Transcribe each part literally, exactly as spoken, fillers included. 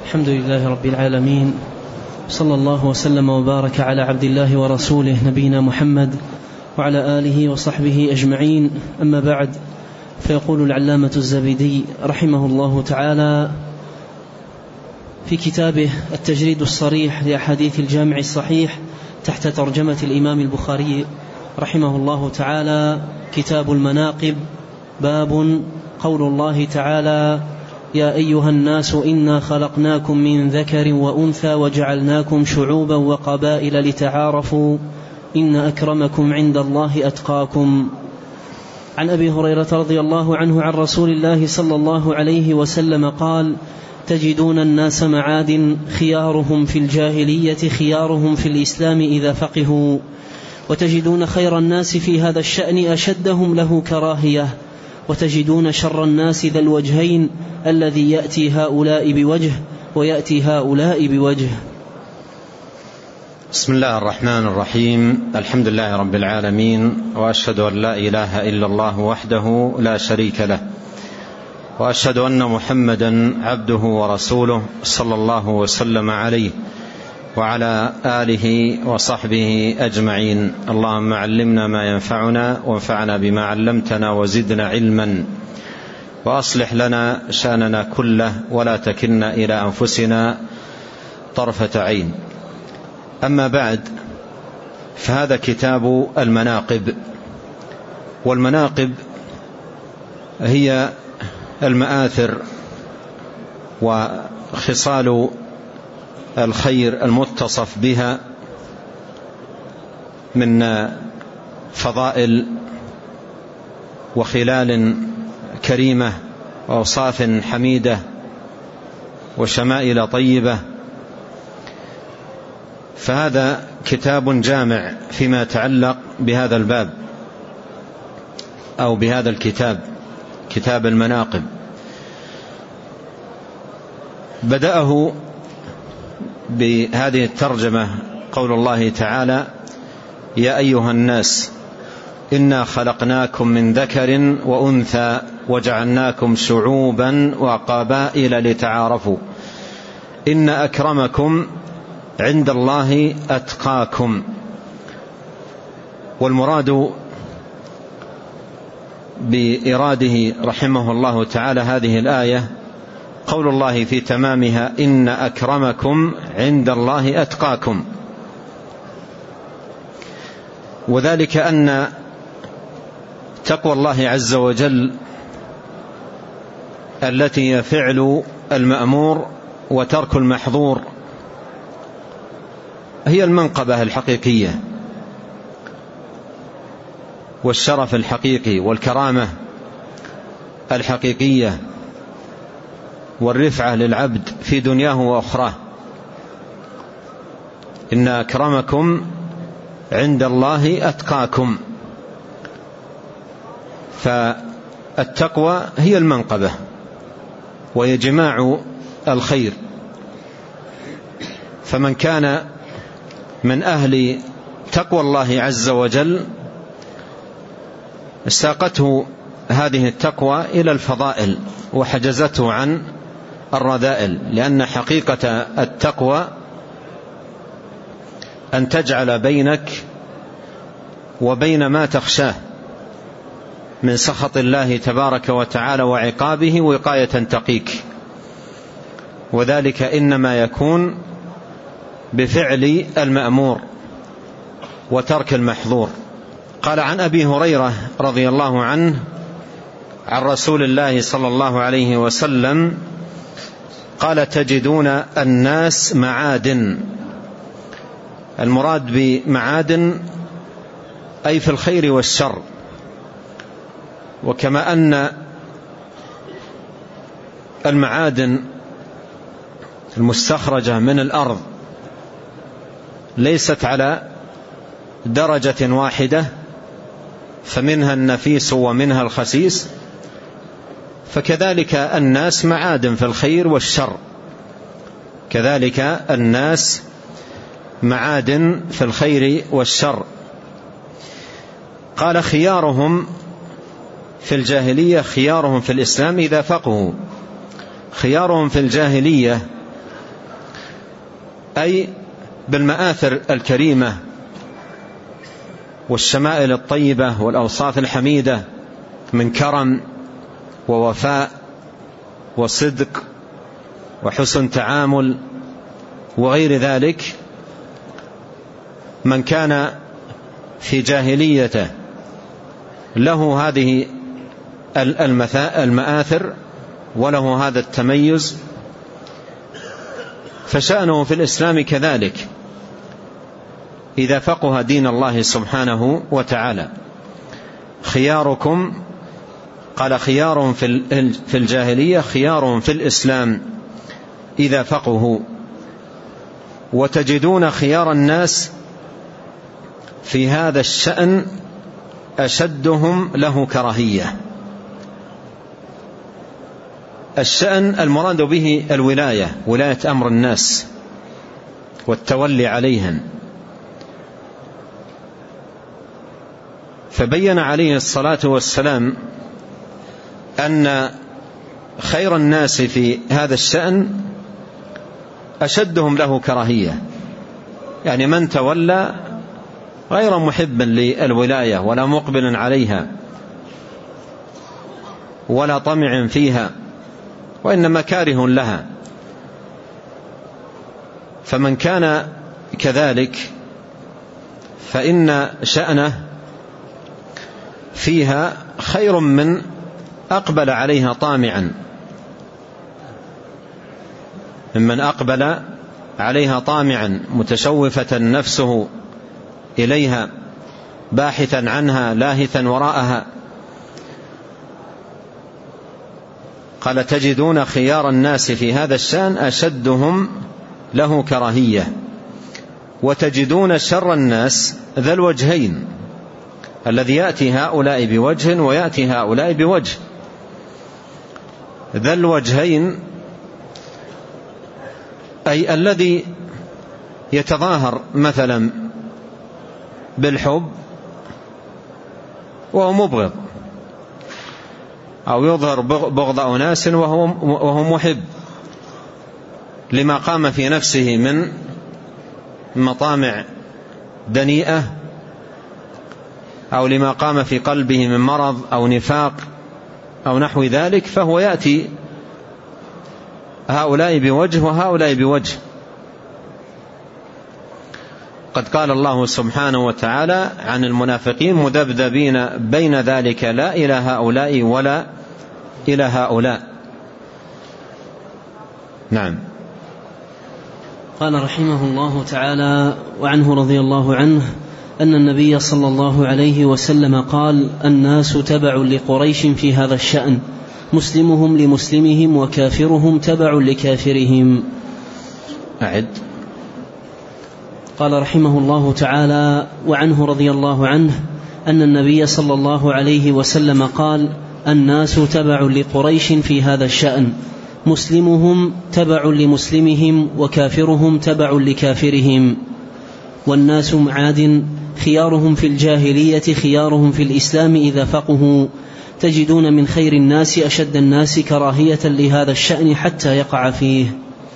الحمد لله رب العالمين، صلى الله وسلم وبارك على عبد الله ورسوله نبينا محمد وعلى آله وصحبه أجمعين. أما بعد، فيقول العلامة الزبيدي رحمه الله تعالى في كتابه التجريد الصريح لأحاديث الجامع الصحيح تحت ترجمة الإمام البخاري رحمه الله تعالى: كتاب المناقب. باب قول الله تعالى: يا أيها الناس إنا خلقناكم من ذكر وأنثى وجعلناكم شعوبا وقبائل لتعارفوا إن أكرمكم عند الله أتقاكم. عن أبي هريرة رضي الله عنه عن رسول الله صلى الله عليه وسلم قال: تجدون الناس معادن، خيارهم في الجاهلية خيارهم في الإسلام إذا فقهوا، وتجدون خير الناس في هذا الشأن أشدهم له كراهية، وتجدون شر الناس ذا الوجهين الذي يأتي هؤلاء بوجه ويأتي هؤلاء بوجه. بسم الله الرحمن الرحيم. الحمد لله رب العالمين، وأشهد أن لا إله إلا الله وحده لا شريك له، وأشهد أن محمدا عبده ورسوله صلى الله وسلم عليه وعلى آله وصحبه أجمعين. اللهم علمنا ما ينفعنا وانفعنا بما علمتنا وزدنا علما، وأصلح لنا شأننا كله ولا تكلنا إلى أنفسنا طرفة عين. أما بعد، فهذا كتاب المناقب، والمناقب هي المآثر وخصال الخير المتصف بها من فضائل وخلال كريمة وأوصاف حميدة وشمائل طيبة. فهذا كتاب جامع فيما يتعلق بهذا الباب أو بهذا الكتاب، كتاب المناقب. بدأه بهذه الترجمة قول الله تعالى: يا أيها الناس إنا خلقناكم من ذكر وأنثى وجعلناكم شعوبا وقبائل لتعارفوا إن أكرمكم عند الله أتقاكم. والمراد بإراده رحمه الله تعالى هذه الآية قول الله في تمامها: إن أكرمكم عند الله أتقاكم. وذلك أن تقوى الله عز وجل التي هي فعل المأمور وترك المحظور هي المنقبة الحقيقية والشرف الحقيقي والكرامة الحقيقية والرفعة للعبد في دنياه وأخراه. إن أكرمكم عند الله أتقاكم. فالتقوى هي المنقبة وهي جماع الخير، فمن كان من أهل تقوى الله عز وجل ساقته هذه التقوى إلى الفضائل وحجزته عن الرذائل، لأن حقيقة التقوى أن تجعل بينك وبين ما تخشاه من سخط الله تبارك وتعالى وعقابه وقاية تقيك، وذلك إنما يكون بفعل المأمور وترك المحظور. قال عن أبي هريرة رضي الله عنه عن رسول الله صلى الله عليه وسلم قال: تجدون الناس معادن. المراد بمعادن أي في الخير والشر. وكما أن المعادن المستخرجة من الأرض ليست على درجة واحدة، فمنها النفيس ومنها الخسيس، فكذلك الناس معادن في الخير والشر. كذلك الناس معادن في الخير والشر. قال: خيارهم في الجاهلية خيارهم في الإسلام إذا فقهوا. خيارهم في الجاهلية أي بالمآثر الكريمة والشمائل الطيبة والأوصاف الحميدة من كرم ووفاء وصدق وحسن تعامل وغير ذلك. من كان في جاهليته له هذه المآثر وله هذا التميز، فشأنه في الإسلام كذلك إذا فقه دين الله سبحانه وتعالى. خياركم، قال خيار في الجاهلية خيار في الإسلام إذا فقهوا، وتجدون خيار الناس في هذا الشأن أشدهم له كراهية. الشأن المراد به الولاية، ولاية أمر الناس والتولي عليهم. فبين عليه الصلاة والسلام أن خير الناس في هذا الشأن أشدهم له كراهية، يعني من تولى غير محب للولاية ولا مقبل عليها ولا طمع فيها، وإنما كاره لها. فمن كان كذلك فإن شأنه فيها خير من أقبل عليها طامعا، ممن أقبل عليها طامعا متشوفة نفسه إليها باحثا عنها لاهثا وراءها. قال تجدون خيار الناس في هذا الشأن أشدهم له كراهية، وتجدون شر الناس ذا الوجهين، الذي يأتي هؤلاء بوجه ويأتي هؤلاء بوجه. ذا الوجهين أي الذي يتظاهر مثلا بالحب وهو مبغض، أو يظهر بغض أناس وهو محب لما قام في نفسه من مطامع دنيئة، أو لما قام في قلبه من مرض أو نفاق أو نحو ذلك، فهو يأتي هؤلاء بوجه وهؤلاء بوجه. قد قال الله سبحانه وتعالى عن المنافقين مذبذبين بين ذلك لا إلى هؤلاء ولا إلى هؤلاء. نعم. قال رحمه الله تعالى وعنه رضي الله عنه أن النبي صلى الله عليه وسلم قال: الناس تبع لقريش في هذا الشأن، مسلمهم لمسلمهم وكافرهم تبع لكافرهم. أعد. قال رحمه الله تعالى وعنه رضي الله عنه أن النبي صلى الله عليه وسلم قال: الناس تبع لقريش في هذا الشأن، مسلمهم تبع لمسلمهم وكافرهم تبع لكافرهم. والناس معاد، خيارهم في الجاهلية خيارهم في الإسلام إذا فقهوا. تجدون من خير الناس أشد الناس كراهية لهذا الشأن حتى يقع فيه.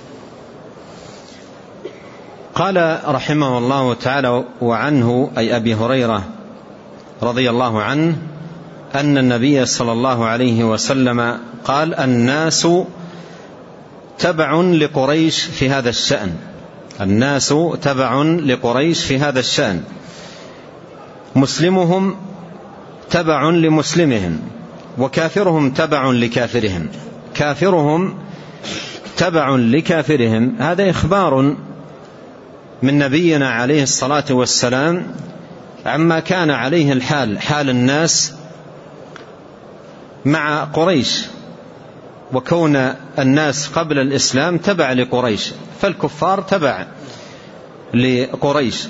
قال رحمه الله تعالى وعنه أي أبي هريرة رضي الله عنه أن النبي صلى الله عليه وسلم قال: الناس تبع لقريش في هذا الشأن، الناس تبع لقريش في هذا الشأن، مسلمهم تبع لمسلمهم وكافرهم تبع لكافرهم. كافرهم تبع لكافرهم، هذا إخبار من نبينا عليه الصلاة والسلام عما كان عليه الحال، حال الناس مع قريش، وكون الناس قبل الإسلام تبع لقريش، فالكفار تبع لقريش،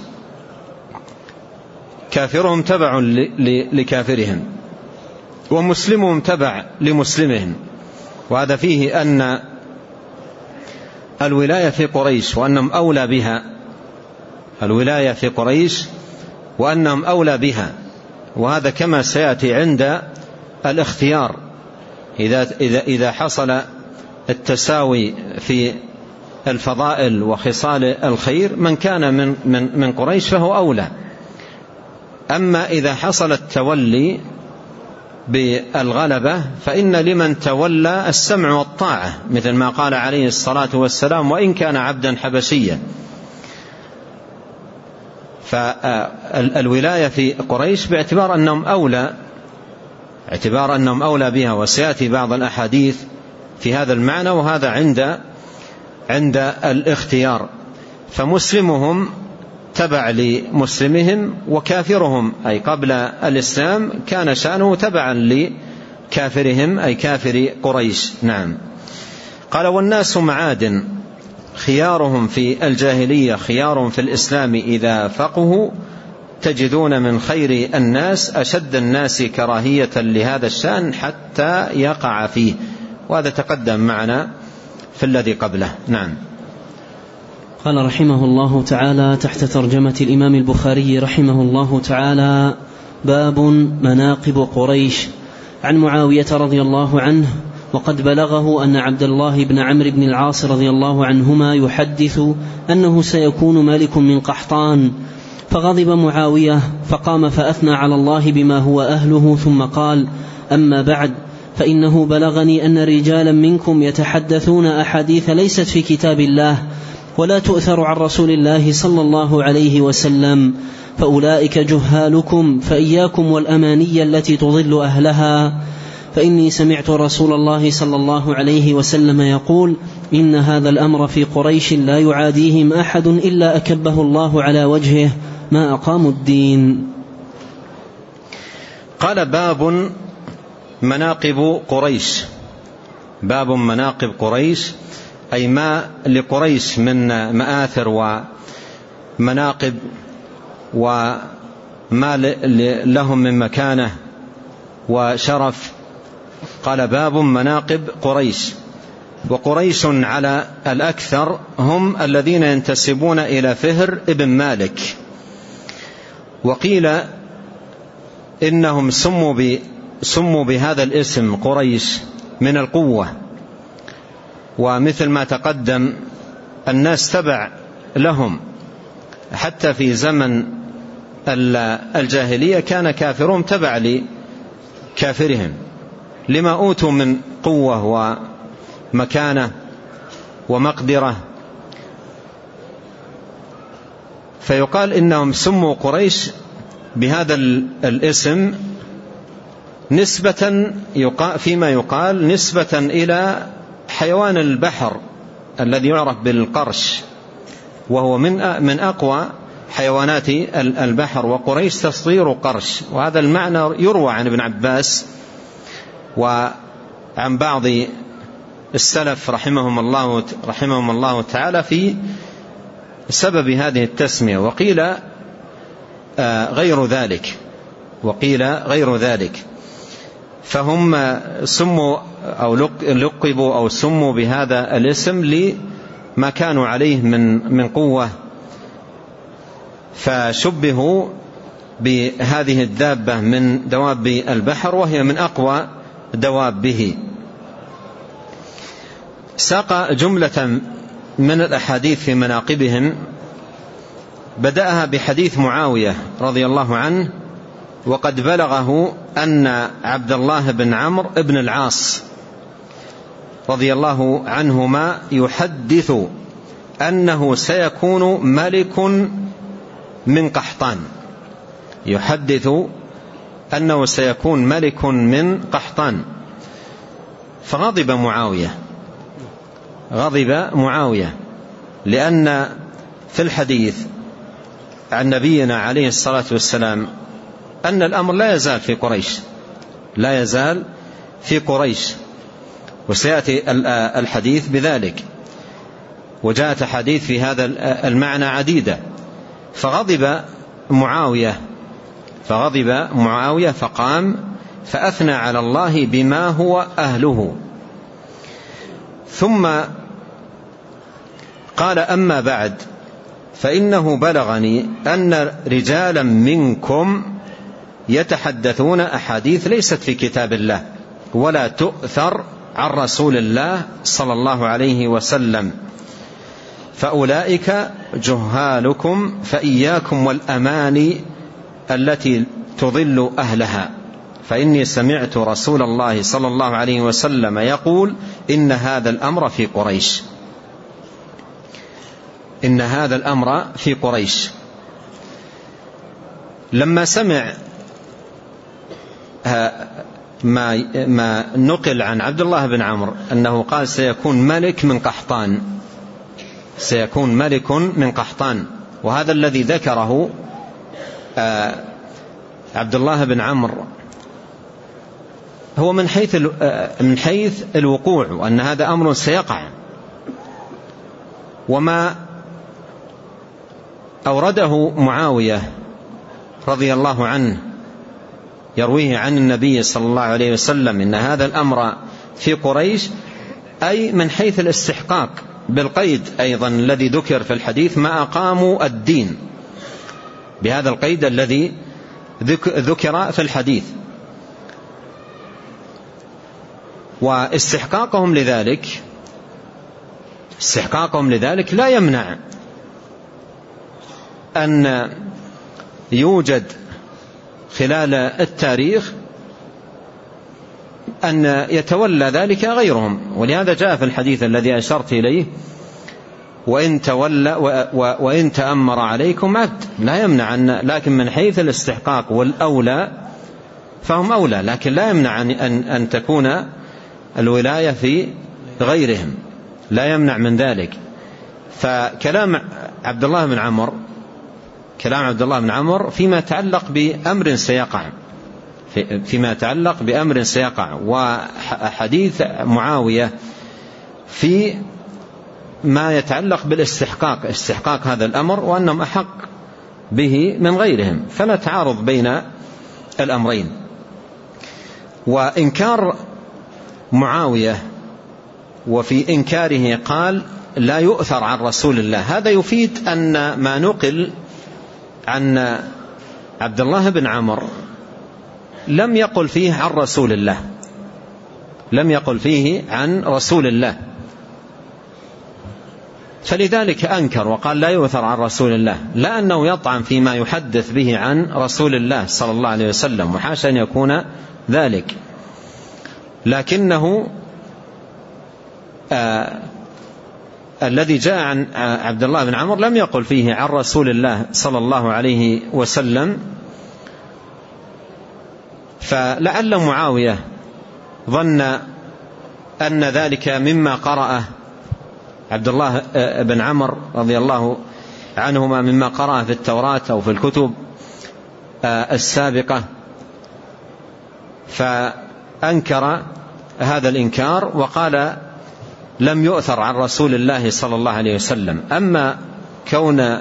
كافرهم تبع لكافرهم ومسلمهم تبع لمسلمهم. وهذا فيه أن الولاية في قريش وأنهم أولى بها، الولاية في قريش وأنهم أولى بها، وهذا كما سيأتي عند الاختيار. إذا, إذا, إذا حصل التساوي في الفضائل وخصال الخير من كان من, من, من قريش فهو أولى. أما إذا حصل التولي بالغلبة فإن لمن تولى السمع والطاعة، مثل ما قال عليه الصلاة والسلام: وإن كان عبدا حبشيا. فالولاية في قريش باعتبار أنهم أولى اعتبار أنهم أولى بها، وسيأتي بعض الأحاديث في هذا المعنى، وهذا عند عند الاختيار. فمسلمهم تبع لمسلمهم، وكافرهم أي قبل الإسلام كان شأنه تبعا لكافرهم أي كافر قريش. نعم. قال: والناس معادن، خيارهم في الجاهلية خيار في الإسلام إذا فقهوا، تجدون من خير الناس أشد الناس كراهية لهذا الشأن حتى يقع فيه. وهذا تقدم معنا في الذي قبله. نعم. قال رحمه الله تعالى تحت ترجمة الإمام البخاري رحمه الله تعالى: باب مناقب قريش. عن معاوية رضي الله عنه: وقد بلغه أن عبد الله بن عمرو بن العاص رضي الله عنهما يحدث أنه سيكون ملك من قحطان، فغضب معاوية فقام فأثنى على الله بما هو أهله، ثم قال: أما بعد، فإنه بلغني أن رجالا منكم يتحدثون أحاديث ليست في كتاب الله ولا تؤثر عن رسول الله صلى الله عليه وسلم، فأولئك جهالكم، فإياكم والأماني التي تضل أهلها، فإني سمعت رسول الله صلى الله عليه وسلم يقول: إن هذا الأمر في قريش لا يعاديهم أحد إلا أكبه الله على وجهه ما أقاموا الدين. قال: باب مناقب قريش. باب مناقب قريش أي ما لقريش من مآثر ومناقب وما لهم من مكانة وشرف. قال: باب مناقب قريش. وقريش على الأكثر هم الذين ينتسبون إلى فهر ابن مالك، وقيل إنهم سموا, سموا بهذا الاسم قريش من القوة، ومثل ما تقدم الناس تبع لهم حتى في زمن الجاهلية كان كافرهم تبع لكافرهم لما أوتوا من قوة ومكانة ومقدرة، فيقال إنهم سموا قريش بهذا الاسم نسبة فيما يقال نسبة إلى حيوان البحر الذي يعرف بالقرش، وهو من من أقوى حيوانات البحر، وقريش تصغير قرش. وهذا المعنى يروى عن ابن عباس وعن بعض السلف رحمهم الله رحمهم الله تعالى في سبب هذه التسمية. وقيل غير ذلك وقيل غير ذلك فهم سموا أو لقبوا أو سموا بهذا الاسم لما كانوا عليه من من قوة، فشبهوا بهذه الدابة من دواب البحر وهي من أقوى دوابه. ساق جملة من الأحاديث في مناقبهم، بدأها بحديث معاوية رضي الله عنه: وقد بلغه أن عبد الله بن عمرو بن العاص رضي الله عنهما يحدث أنه سيكون ملك من قحطان يحدث أنه سيكون ملك من قحطان فغضب معاوية غضب معاوية لأن في الحديث عن نبينا عليه الصلاة والسلام أن الأمر لا يزال في قريش لا يزال في قريش وسيأتي الحديث بذلك، وجاءت حديث في هذا المعنى عديدة. فغضب معاوية فغضب معاوية فقام فأثنى على الله بما هو أهله، ثم قال: أما بعد، فإنه بلغني أن رجالا منكم يتحدثون أحاديث ليست في كتاب الله ولا تؤثر عن رسول الله صلى الله عليه وسلم، فأولئك جهالكم فإياكم والأماني التي تضل أهلها، فإني سمعت رسول الله صلى الله عليه وسلم يقول إن هذا الأمر في قريش. إن هذا الأمر في قريش. لما سمع ما ما نقل عن عبد الله بن عمرو أنه قال سيكون ملك من قحطان، سيكون ملك من قحطان، وهذا الذي ذكره عبد الله بن عمرو هو من حيث من حيث الوقوع، وأن هذا أمر سيقع. وما أورده معاوية رضي الله عنه يرويه عن النبي صلى الله عليه وسلم إن هذا الأمر في قريش، أي من حيث الاستحقاق، بالقيد أيضا الذي ذكر في الحديث ما أقاموا الدين، بهذا القيد الذي ذكر في الحديث. واستحقاقهم لذلك استحقاقهم لذلك لا يمنع أن يوجد خلال التاريخ أن يتولى ذلك غيرهم، ولهذا جاء في الحديث الذي أشرت إليه وإن تولى وإن تأمر عليكم عبد، لا يمنع أن، لكن من حيث الاستحقاق والأولى فهم أولى، لكن لا يمنع أن, أن تكون الولاية في غيرهم، لا يمنع من ذلك. فكلام عبد الله بن عمرو كلام عبد الله بن عمرو فيما يتعلق بأمر سيقع في فيما يتعلق بأمر سيقع وحديث معاوية في ما يتعلق بالاستحقاق، استحقاق هذا الأمر وأنهم أحق به من غيرهم، فلا تعارض بين الأمرين. وإنكار معاوية وفي إنكاره قال لا يؤثر عن رسول الله، هذا يفيد أن ما نقل عن عبد الله بن عمرو لم يقل فيه عن رسول الله، لم يقل فيه عن رسول الله، فلذلك أنكر وقال لا يؤثر عن رسول الله، لا أنه يطعن فيما يحدث به عن رسول الله صلى الله عليه وسلم، وحاشا أن يكون ذلك، لكنه آه الذي جاء عن عبد الله بن عمرو لم يقل فيه عن رسول الله صلى الله عليه وسلم. فلعل معاوية ظن أن ذلك مما قرأه عبد الله بن عمرو رضي الله عنهما، مما قرأه في التوراة أو في الكتب السابقة، فأنكر هذا الإنكار وقال لم يؤثر عن رسول الله صلى الله عليه وسلم. أما كون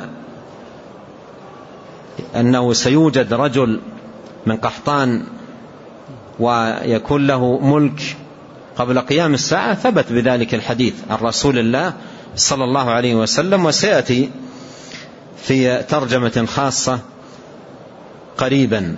أنه سيوجد رجل من قحطان ويكون له ملك قبل قيام الساعة ثبت بذلك الحديث عن رسول الله صلى الله عليه وسلم، وسيأتي في ترجمة خاصة قريبا.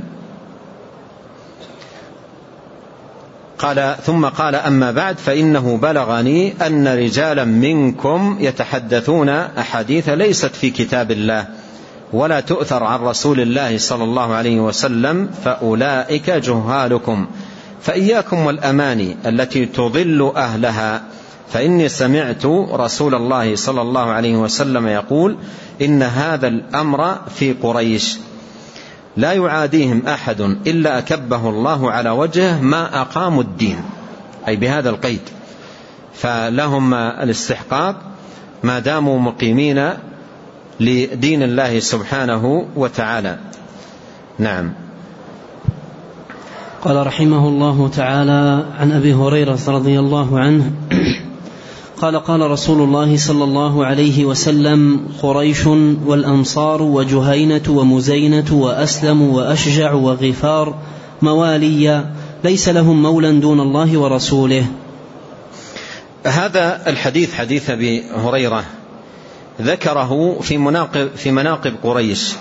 قال ثم قال أما بعد فإنه بلغني أن رجالا منكم يتحدثون أحاديث ليست في كتاب الله ولا تؤثر عن رسول الله صلى الله عليه وسلم، فأولئك جهالكم فإياكم والأماني التي تضل أهلها، فإني سمعت رسول الله صلى الله عليه وسلم يقول إن هذا الأمر في قريش لا يعاديهم أحد إلا أكبه الله على وجهه ما أقاموا الدين، أي بهذا القيد، فلهم الاستحقاق ما داموا مقيمين لدين الله سبحانه وتعالى. نعم. قال رحمه الله تعالى عن أبي هريرة رضي الله عنه قال قال رسول الله صلى الله عليه وسلم قريش والأنصار وجهينة ومزينة وأسلم وأشجع وغفار موالي ليس لهم مولى دون الله ورسوله. هذا الحديث حديث أبي هريرة ذكره في مناقب, في مناقب قريش،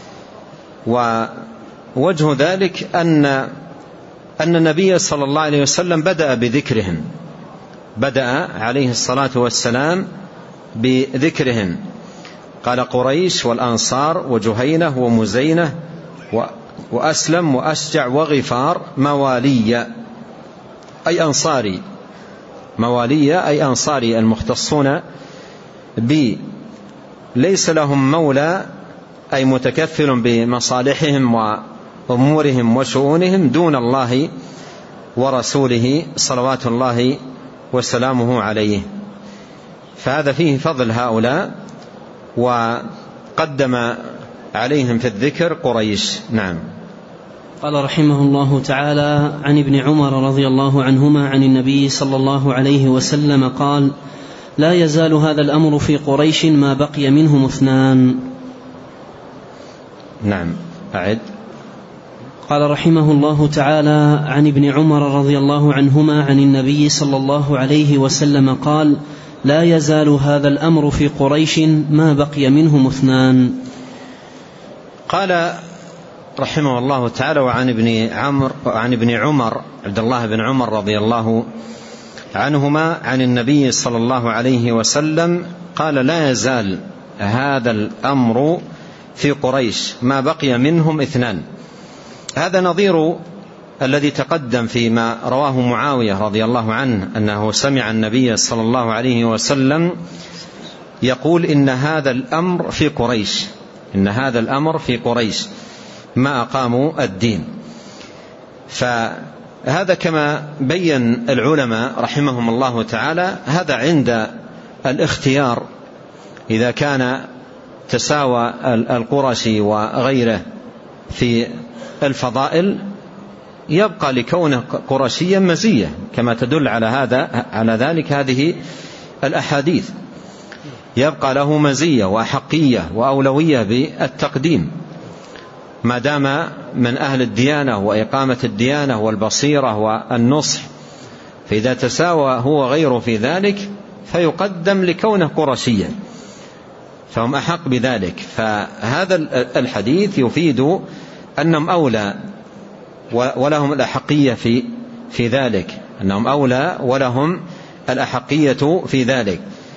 ووجه ذلك أن أن النبي صلى الله عليه وسلم بدأ بذكرهم، بدأ عليه الصلاة والسلام بذكرهم، قال قريش والأنصار وجهينة ومزينة وأسلم وأشجع وغفار موالي أي أنصاري، موالي أي أنصاري المختصون بي، ليس لهم مولى أي متكفل بمصالحهم وأمورهم وشؤونهم دون الله ورسوله صلوات الله وسلامه عليه. فهذا فيه فضل هؤلاء، وقدم عليهم في الذكر قريش. نعم. قال رحمه الله تعالى: عن ابن عمر رضي الله عنهما عن النبي صلى الله عليه وسلم قال: لا يزال هذا الأمر في قريش ما بقي منهم اثنان. نعم. أعد. قال رحمه الله تعالى: عن ابن عمر رضي الله عنهما عن النبي صلى الله عليه وسلم قال: لا يزال هذا الأمر في قريش ما بقي منهم اثنان. قال رحمه الله تعالى: وعن ابن عمر وعن ابن عمر عبد الله بن عمر رضي الله عنهما عن النبي صلى الله عليه وسلم قال: لا يزال هذا الأمر في قريش ما بقي منهم اثنان. هذا نظير الذي تقدم فيما رواه معاوية رضي الله عنه أنه سمع النبي صلى الله عليه وسلم يقول: إن هذا الأمر في قريش، إن هذا الأمر في قريش ما أقاموا الدين. فهذا كما بين العلماء رحمهم الله تعالى هذا عند الاختيار، إذا كان تساوى القرشي وغيره في الفضائل يبقى لكونه قرشيا مزية، كما تدل على هذا على ذلك هذه الأحاديث، يبقى له مزية وأحقية وأولوية بالتقديم ما دام من أهل الديانة وإقامة الديانة والبصيرة والنصح. فإذا تساوى هو غيره في ذلك فيقدم لكونه قرشيا، فهم أحق بذلك. فهذا الحديث يفيد أنهم أولى ولهم الأحقية في في ذلك، أنهم أولى ولهم الأحقية في ذلك،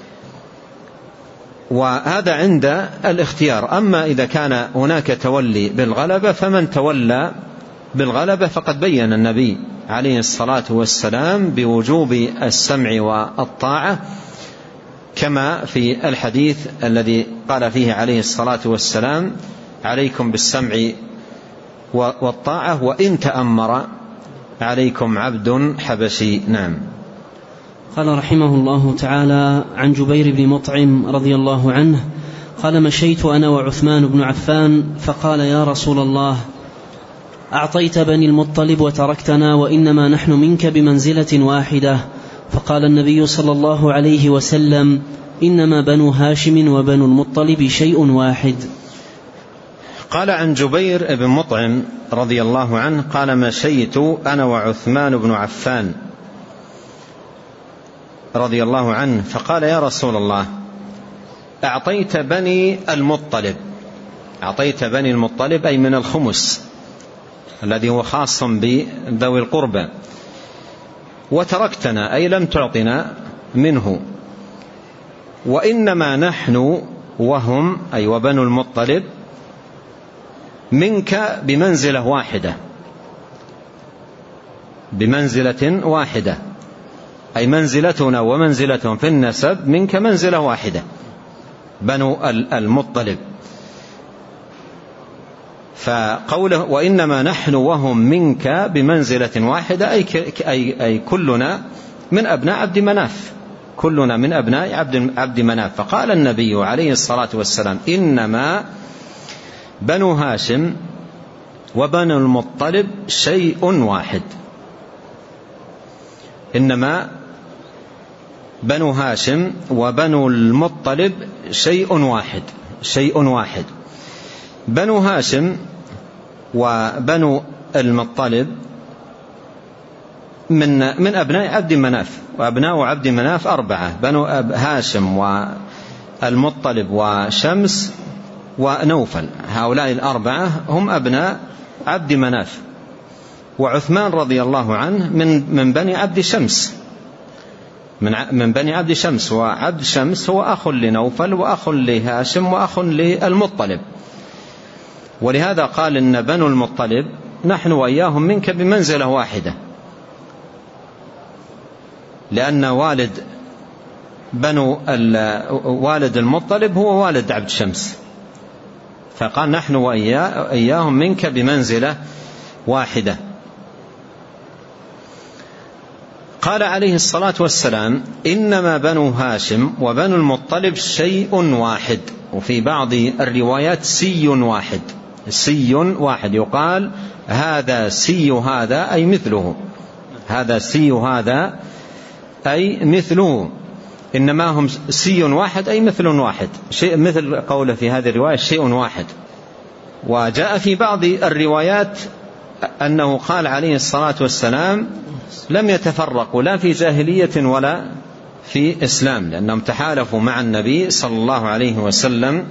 وهذا عند الاختيار. أما إذا كان هناك تولي بالغلبة فمن تولى بالغلبة فقد بين النبي عليه الصلاة والسلام بوجوب السمع والطاعة، كما في الحديث الذي قال فيه عليه الصلاة والسلام: عليكم بالسمع والطاعة وإن تأمر عليكم عبد حبشي. نعم. قال رحمه الله تعالى: عن جبير بن مطعم رضي الله عنه قال: مشيت أنا وعثمان بن عفان فقال: يا رسول الله، أعطيت بني المطلب وتركتنا وإنما نحن منك بمنزلة واحدة. فقال النبي صلى الله عليه وسلم: إنما بنو هاشم وبنو المطلب شيء واحد. قال عن جبير بن مطعم رضي الله عنه قال: مشيت أنا وعثمان بن عفان رضي الله عنه فقال: يا رسول الله، أعطيت بني المطلب، أعطيت بني المطلب أي من الخمس الذي هو خاص بذوي القربى، وتركتنا أي لم تعطنا منه، وإنما نحن وهم أي وبنو المطلب منك بمنزلة واحدة، بمنزلة واحدة أي منزلتنا ومنزلتهم في النسب منك منزلة واحدة، بنو المطلب. فقوله وإنما نحن وهم منك بمنزلة واحدة أي, أي, أي كلنا من أبناء عبد مناف، كلنا من أبناء عبد, عبد مناف. فقال النبي عليه الصلاة والسلام: إنما بنو هاشم وبنو المطلب شيء واحد، إنما بنو هاشم وبنو المطلب شيء واحد، شيء واحد. بنو هاشم وبنو المطلب من من أبناء عبد مناف، وأبناء عبد مناف أربعة: بنو هاشم والمطلب وشمس ونوفل، هؤلاء الأربعة هم أبناء عبد مناف. وعثمان رضي الله عنه من من بني عبد شمس، من بني عبد شمس، وعبد شمس هو أخ لنوفل وأخ لهاشم وأخ للمطلب، ولهذا قال إن بنو المطلب نحن وإياهم منك بمنزلة واحدة، لأن والد بنو والد المطلب هو والد عبد شمس، فقال نحن وإياهم منك بمنزلة واحدة. قال عليه الصلاة والسلام إنما بنو هاشم وبنو المطلب شيء واحد، وفي بعض الروايات سي واحد، سي واحد، يقال هذا سي هذا أي مثله، هذا سي هذا أي مثله، إنما هم سي واحد أي مثل واحد، شيء مثل قوله في هذه الرواية شيء واحد. وجاء في بعض الروايات أنه قال عليه الصلاة والسلام لم يتفرقوا لا في جاهلية ولا في إسلام، لأنهم تحالفوا مع النبي صلى الله عليه وسلم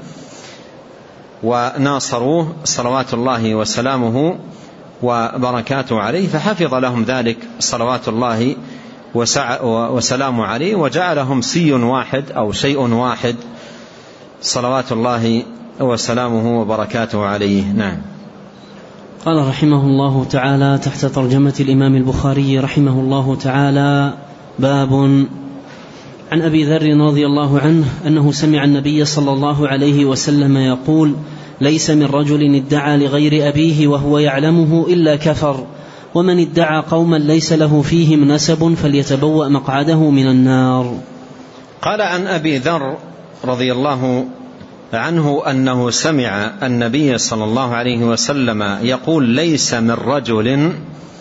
وناصروه صلوات الله وسلامه وبركاته عليه، فحفظ لهم ذلك صلوات الله وسلامه عليه، وجعلهم سي واحد أو شيء واحد صلوات الله وسلامه وبركاته عليه. نعم. قال رحمه الله تعالى تحت ترجمة الإمام البخاري رحمه الله تعالى: باب عن أبي ذر رضي الله عنه أنه سمع النبي صلى الله عليه وسلم يقول: ليس من رجل ادعى لغير أبيه وهو يعلمه إلا كفر، ومن ادعى قوما ليس له فيهم نسب فليتبوأ مقعده من النار. قال عن أبي ذر رضي الله عنه أنه سمع النبي صلى الله عليه وسلم يقول: ليس من رجل،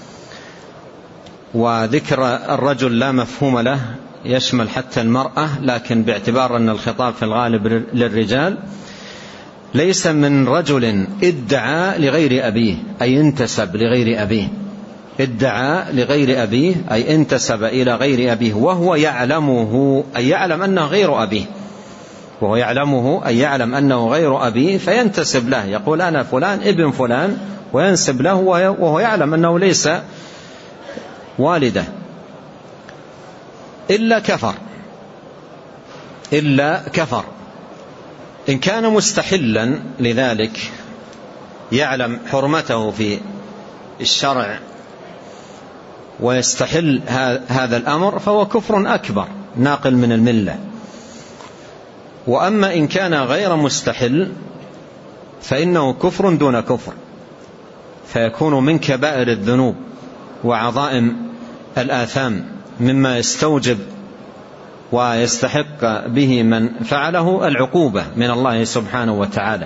وذكر الرجل لا مفهوم له يشمل حتى المرأة، لكن باعتبار أن الخطاب في الغالب للرجال، ليس من رجل ادعى لغير أبيه أي انتسب لغير أبيه، ادعى لغير أبيه أي انتسب إلى غير أبيه وهو يعلمه أي يعلم أنه غير أبيه، وهو يعلمه أي يعلم أنه غير أبيه فينتسب له، يقول أنا فلان ابن فلان وينسب له وهو يعلم أنه ليس والده. إلا كفر، إلا كفر إن كان مستحلا لذلك يعلم حرمته في الشرع ويستحل هذا الأمر فهو كفر أكبر ناقل من الملة. وأما إن كان غير مستحل فإنه كفر دون كفر، فيكون من كبائر الذنوب وعظائم الآثام مما يستوجب ويستحق به من فعله العقوبة من الله سبحانه وتعالى.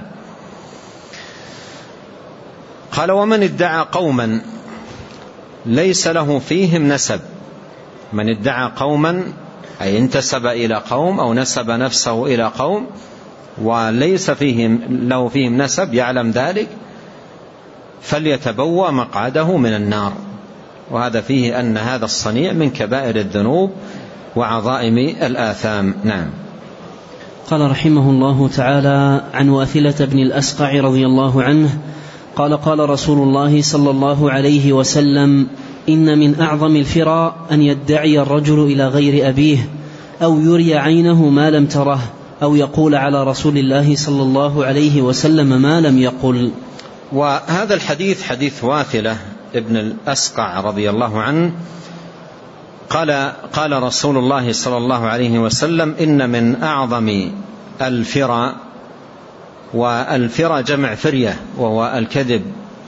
قال: ومن ادعى قوما ليس له فيهم نسب، من ادعى قوما أي انتسب إلى قوم أو نسب نفسه إلى قوم وليس فيهم له فيهم نسب يعلم ذلك فليتبوأ مقعده من النار. وهذا فيه أن هذا الصنيع من كبائر الذنوب وعظائم الآثام. نعم. قال رحمه الله تعالى عن واثلة بن الأسقع رضي الله عنه قال: قال رسول الله صلى الله عليه وسلم: إن من أعظم الفرى أن يدعي الرجل إلى غير أبيه أو يري عينه ما لم تره أو يقول على رسول الله صلى الله عليه وسلم ما لم يقل. وهذا الحديث حديث واثلة ابن الأسقع رضي الله عنه قال: قال رسول الله صلى الله عليه وسلم: إن من أعظم الفرى، والفرى جمع فرية وهو الكذب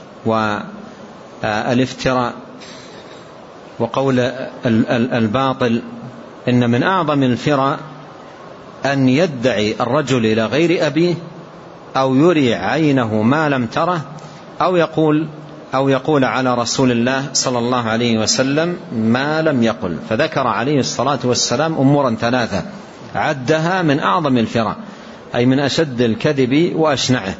والافتراء وقول الباطل، إن من أعظم الفرى أن يدعي الرجل إلى غير أبيه أو يري عينه ما لم تره أو يقول أو يقول على رسول الله صلى الله عليه وسلم ما لم يقل. فذكر عليه الصلاة والسلام أمورا ثلاثة عدها من أعظم الفرى أي من أشد الكذب وأشنعه.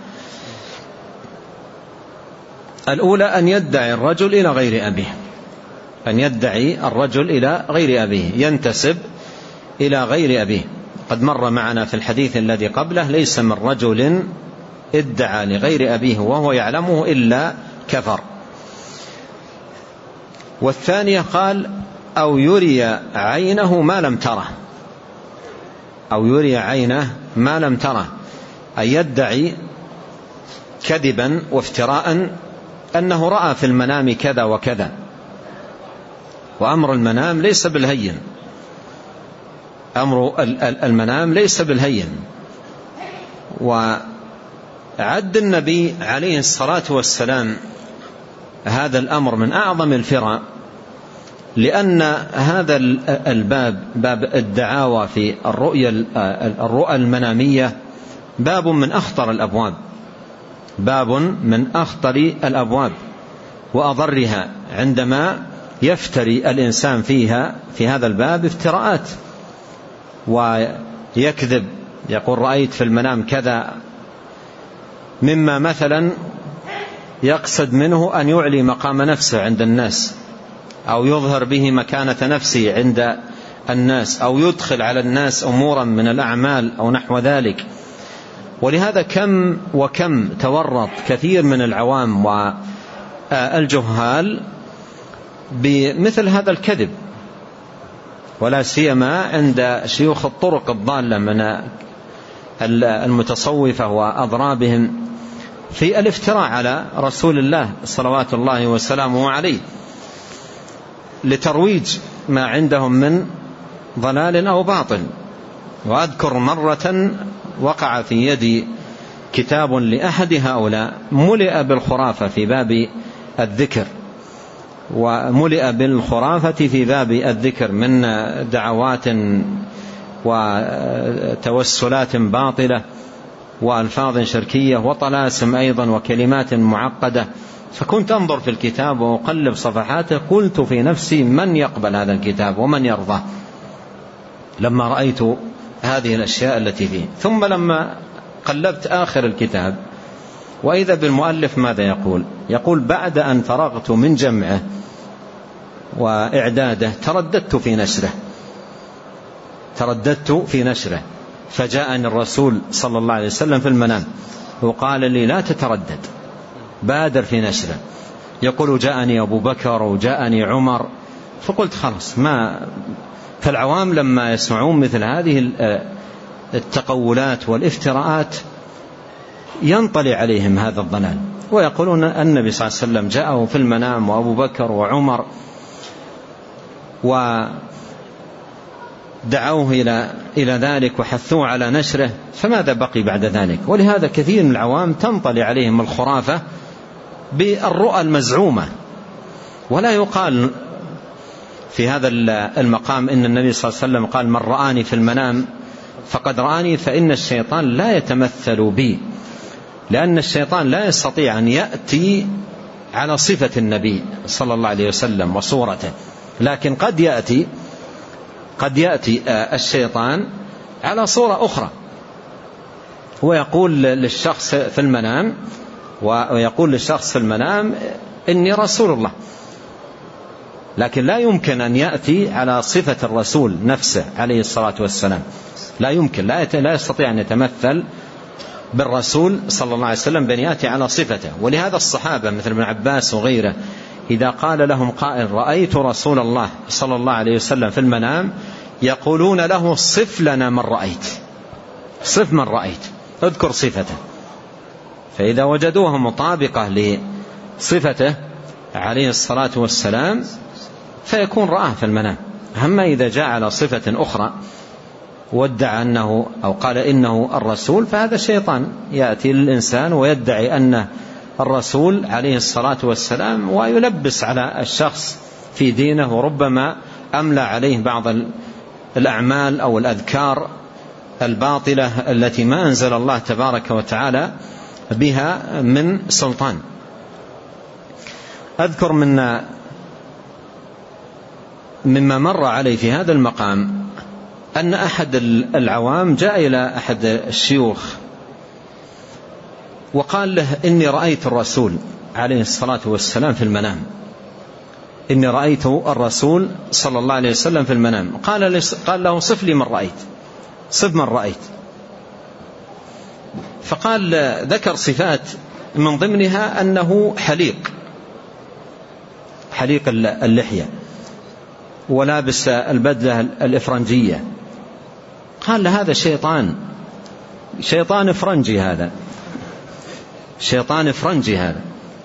الأولى أن يدعي الرجل إلى غير أبيه، أن يدعي الرجل إلى غير أبيه، ينتسب إلى غير أبيه. قد مر معنا في الحديث الذي قبله: ليس من رجل ادعى لغير أبيه وهو يعلمه إلا كفر. والثانية قال: أو يري عينه ما لم تره أو يري عينه ما لم تره أي يدعي كذبا وافتراء أنه رأى في المنام كذا وكذا. وأمر المنام ليس بالهين، أمر المنام ليس بالهين. وعد النبي عليه الصلاة والسلام هذا الأمر من أعظم الفرع، لأن هذا الباب، باب الدعاوى في الرؤيا الرؤى المنامية، باب من أخطر الأبواب، باب من أخطر الأبواب وأضرها، عندما يفتري الإنسان فيها في هذا الباب افتراءات ويكذب، يقول رأيت في المنام كذا، مما مثلا يقصد منه أن يعلي مقام نفسه عند الناس، أو يظهر به مكانة نفسه عند الناس، أو يدخل على الناس أمورا من الأعمال أو نحو ذلك. ولهذا كم وكم تورط كثير من العوام والجهال بمثل هذا الكذب، ولا سيما عند شيوخ الطرق الضالة من المتصوفة وأضرابهم في الافتراء على رسول الله صلوات الله وسلامه عليه لترويج ما عندهم من ضلال أو باطل. وأذكر مرة وقع في يدي كتاب لأحد هؤلاء ملئ بالخرافة في باب الذكر، وملئ بالخرافة في باب الذكر من دعوات وتوسلات باطلة وألفاظ شركية وطلاسم أيضا وكلمات معقدة. فكنت أنظر في الكتاب وأقلب صفحاته، قلت في نفسي من يقبل هذا الكتاب ومن يرضاه لما رأيت هذه الأشياء التي فيه. ثم لما قلبت آخر الكتاب وإذا بالمؤلف ماذا يقول؟ يقول بعد أن فرغت من جمعه وإعداده ترددت في نشره ترددت في نشره فجاءني الرسول صلى الله عليه وسلم في المنام وقال لي لا تتردد، بادر في نشره. يقول جاءني أبو بكر وجاءني عمر، فقلت خلاص ما. فالعوام لما يسمعون مثل هذه التقولات والافتراءات ينطلي عليهم هذا الضلال، ويقولون النبي صلى الله عليه وسلم جاءه في المنام وأبو بكر وعمر ودعوه إلى إلى ذلك وحثوه على نشره، فماذا بقي بعد ذلك؟ ولهذا كثير من العوام تنطلي عليهم الخرافة بالرؤى المزعومة. ولا يقال في هذا المقام إن النبي صلى الله عليه وسلم قال من رآني في المنام فقد رآني، فإن الشيطان لا يتمثل بي، لأن الشيطان لا يستطيع أن يأتي على صفة النبي صلى الله عليه وسلم وصورته، لكن قد يأتي قد يأتي الشيطان على صورة أخرى ويقول للشخص في المنام ويقول للشخص في المنام إني رسول الله، لكن لا يمكن أن يأتي على صفة الرسول نفسه عليه الصلاة والسلام، لا يمكن، لا يستطيع أن يتمثل بالرسول صلى الله عليه وسلم بأن يأتي على صفته. ولهذا الصحابة مثل ابن عباس وغيره إذا قال لهم قائل رأيت رسول الله صلى الله عليه وسلم في المنام يقولون له صف لنا من رأيت، صف من رأيت، اذكر صفته. فإذا وجدوها مطابقة لصفته عليه الصلاة والسلام فيكون رآه في المنام. أما إذا جاء على صفة أخرى وادعى أنه أو قال إنه الرسول فهذا شيطان يأتي للإنسان ويدعي أنه الرسول عليه الصلاة والسلام ويلبس على الشخص في دينه، وربما أملى عليه بعض الأعمال أو الأذكار الباطلة التي ما أنزل الله تبارك وتعالى بها من سلطان. أذكر من مما مر علي في هذا المقام أن أحد العوام جاء إلى أحد الشيوخ وقال له إني رأيت الرسول عليه الصلاة والسلام في المنام، إني رأيت الرسول صلى الله عليه وسلم في المنام. قال قال له صف لي من رأيت، صف من رأيت. فقال ذكر صفات من ضمنها أنه حليق حليق اللحية، ولابس البدلة الإفرنجية، قال له هذا شيطان، شيطان فرنجي، هذا شيطان فرنجي هذا.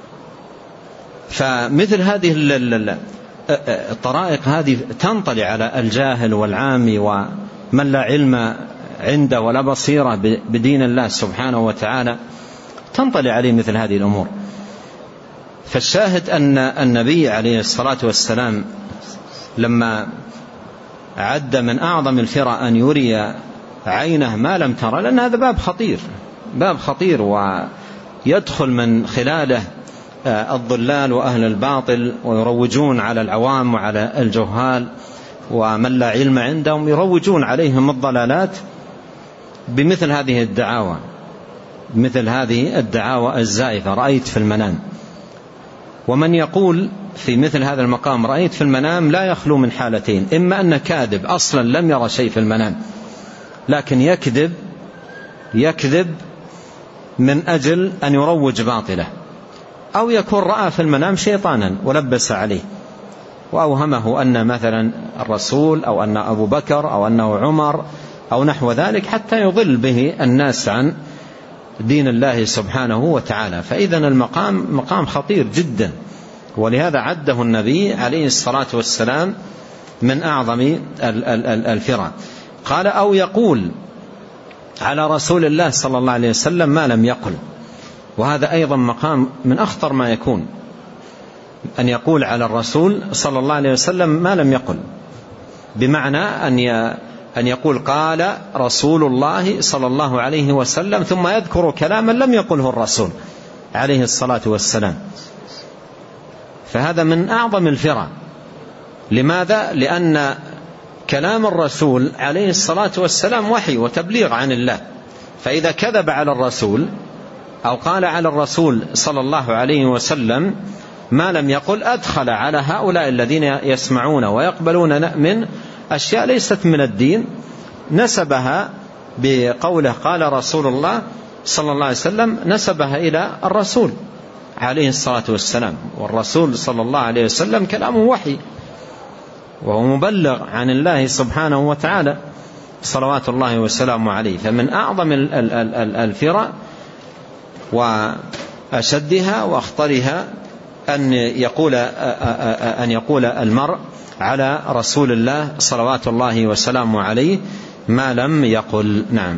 فمثل هذه الطرائق هذه تنطلي على الجاهل والعامي ومن لا علم عنده ولا بصيرة بدين الله سبحانه وتعالى، تنطلي عليه مثل هذه الأمور. فالشاهد أن النبي عليه الصلاة والسلام لما عد من أعظم الفرى أن يري عينه ما لم ترى، لأن هذا باب خطير، باب خطير ويدخل من خلاله الضلال وأهل الباطل، ويروجون على العوام وعلى الجهال ومن لا علم عندهم، يروجون عليهم الضلالات بمثل هذه الدعاوى، مثل هذه الدعاوى الزائفة، رأيت في المنام. ومن يقول في مثل هذا المقام رأيت في المنام لا يخلو من حالتين: إما أن كاذب أصلا لم يرى شيء في المنام، لكن يكذب يكذب من أجل أن يروج باطله، أو يكون رأى في المنام شيطانا ولبس عليه وأوهمه أن مثلا الرسول أو أن أبو بكر أو أنه عمر أو نحو ذلك، حتى يضل به الناس عن دين الله سبحانه وتعالى. فإذا المقام مقام خطير جدا، ولهذا عده النبي عليه الصلاة والسلام من أعظم الفرى. قال: أو يقول على رسول الله صلى الله عليه وسلم ما لم يقل، وهذا أيضا مقام من أخطر ما يكون، أن يقول على الرسول صلى الله عليه وسلم ما لم يقل، بمعنى أن أن يقول قال رسول الله صلى الله عليه وسلم، ثم يذكر كلاما لم يقله الرسول عليه الصلاة والسلام. فهذا من أعظم الفرى. لماذا؟ لأن كلام الرسول عليه الصلاة والسلام وحي وتبليغ عن الله، فإذا كذب على الرسول أو قال على الرسول صلى الله عليه وسلم ما لم يقل، أدخل على هؤلاء الذين يسمعون ويقبلون من أشياء ليست من الدين، نسبها بقوله قال رسول الله صلى الله عليه وسلم، نسبها إلى الرسول عليه الصلاة والسلام. والرسول صلى الله عليه وسلم كلامه وحي، وهو مبلغ عن الله سبحانه وتعالى صلوات الله وسلامه عليه. فمن أعظم الفرى وأشدها وأخطرها أن يقول أن يقول المرء على رسول الله صلوات الله وسلامه عليه ما لم يقل. نعم.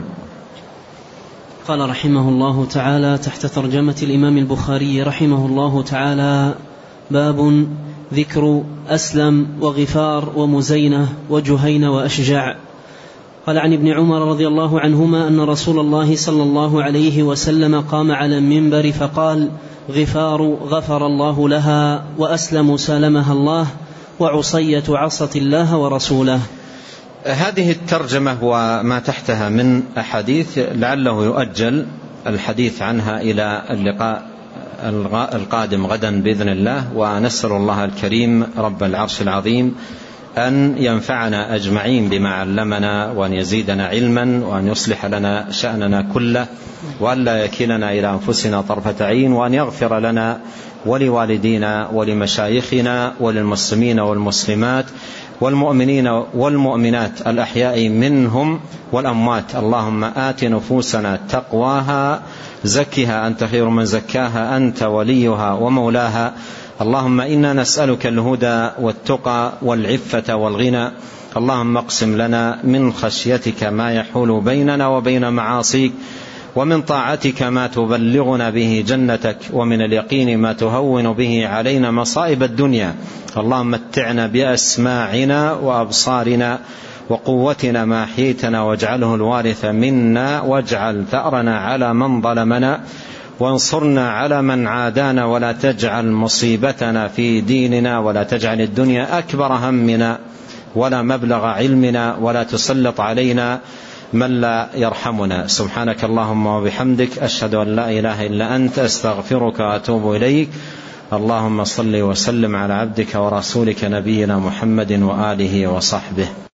قال رحمه الله تعالى تحت ترجمة الإمام البخاري رحمه الله تعالى: باب ذكر أسلم وغفار ومزينة وجهين وأشجع. قال: عن ابن عمر رضي الله عنهما أن رسول الله صلى الله عليه وسلم قام على المنبر فقال: غفار غفر الله لها، وأسلم سالمها الله، وعصية عصت الله ورسوله. هذه الترجمة وما تحتها من أحاديث لعله يؤجل الحديث عنها إلى اللقاء القادم غدا بإذن الله، ونسأل الله الكريم رب العرش العظيم أن ينفعنا أجمعين بما علمنا، وأن يزيدنا علما، وأن يصلح لنا شأننا كله، وأن لا يكلنا إلى أنفسنا طرفة عين، وأن يغفر لنا ولوالدينا ولمشايخنا وللمسلمين والمسلمات والمؤمنين والمؤمنات الأحياء منهم والأموات. اللهم آت نفوسنا تقواها، زكها أنت خير من زكاها، أنت وليها ومولاها. اللهم إنا نسألك الهدى والتقى والعفة والغنى. اللهم اقسم لنا من خشيتك ما يحول بيننا وبين معاصيك، ومن طاعتك ما تبلغنا به جنتك، ومن اليقين ما تهون به علينا مصائب الدنيا. اللهم متعنا بأسماعنا وأبصارنا وقوتنا ما أحييتنا، واجعله الوارث منا، واجعل ثأرنا على من ظلمنا، وانصرنا على من عادانا، ولا تجعل مصيبتنا في ديننا، ولا تجعل الدنيا أكبر همنا ولا مبلغ علمنا، ولا تسلط علينا من لا يرحمنا. سبحانك اللهم وبحمدك، أشهد أن لا إله إلا أنت، أستغفرك وأتوب إليك. اللهم صل وسلم على عبدك ورسولك نبينا محمد وآله وصحبه.